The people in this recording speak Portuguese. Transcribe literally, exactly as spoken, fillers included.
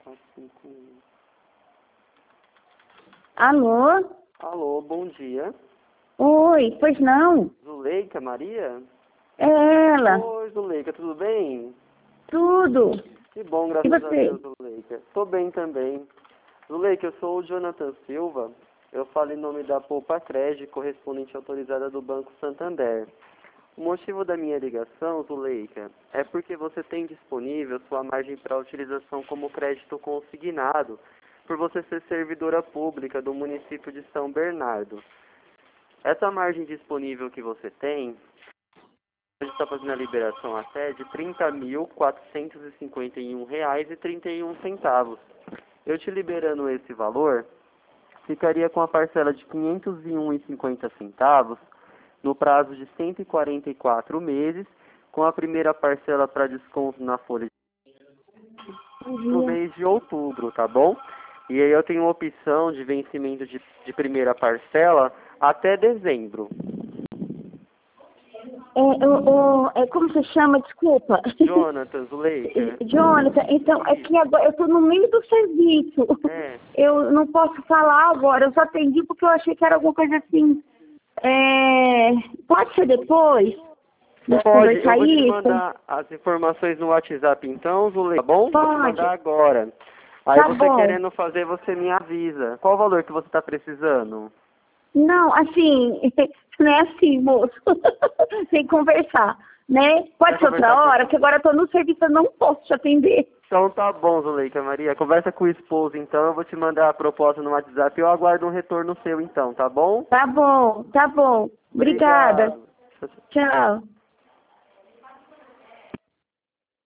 quatro, cinco, um. Alô? Alô, bom dia. Oi, pois não? Zuleika Maria? É ela. Oi, Zuleika, tudo bem? Tudo. Que bom, E graças a você? Deus, Zuleika. Tô bem também. Zuleika, eu sou o Jonathan Silva. Eu falo em nome da Poupa Crédito, correspondente autorizada do Banco Santander. O motivo da minha ligação, Zuleika, é porque você tem disponível sua margem para utilização como crédito consignado, por você ser servidora pública do município de São Bernardo. Essa margem disponível que você tem, a gente está fazendo a liberação até de trinta mil quatrocentos e cinquenta e um reais e trinta e um centavos. Eu te liberando esse valor, ficaria com a parcela de quinhentos e um reais e cinquenta centavos no prazo de cento e quarenta e quatro meses, com a primeira parcela para desconto na folha no Bom dia. mês de outubro, tá bom? E aí eu tenho uma opção de vencimento de, de primeira parcela até dezembro. É, o- o- é, como você chama? Desculpa. Jonathan, Zuleika. Jonathan, então, é que agora eu estou no meio do serviço. É, Eu não posso falar agora, eu só atendi porque eu achei que era alguma coisa assim. É, pode ser depois? Nós pode, eu conversar vou te isso? mandar as informações no WhatsApp então, Zuleika, tá bom? Vou te mandar Pode. agora. Aí Tá você bom. querendo fazer, você me avisa. Qual o valor que você está precisando? Não, assim, não é assim, moço. Tem que conversar, né? Pode Quer ser outra conversar com... hora, porque agora eu tô no serviço, eu não posso te atender. Então tá bom, Zuleika Maria. Conversa com o esposo então, eu vou te mandar a proposta no WhatsApp e eu aguardo um retorno seu então, tá bom? Tá bom, tá bom. Obrigada. Obrigado. Tchau.